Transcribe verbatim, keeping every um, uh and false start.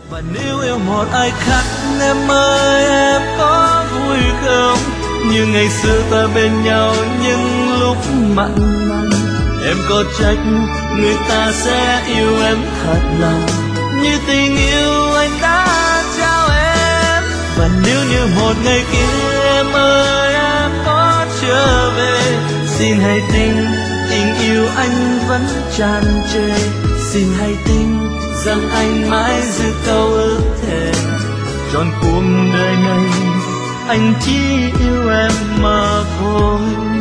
Và nếu yêu một ai khác em ơi, em có vui không? Như ngày xưa ta bên nhau những lúc mặn nồng, em có trách người ta sẽ yêu em thật lòng như tình yêu anh đã trao em. Và nếu như một ngày kia em ơi em có trở về, xin hãy tin tình yêu anh vẫn tràn trề. Xin hãy tin rằng anh mãi giữ câu ước thề, trọn cuộc đời này anh chỉ yêu em mà thôi.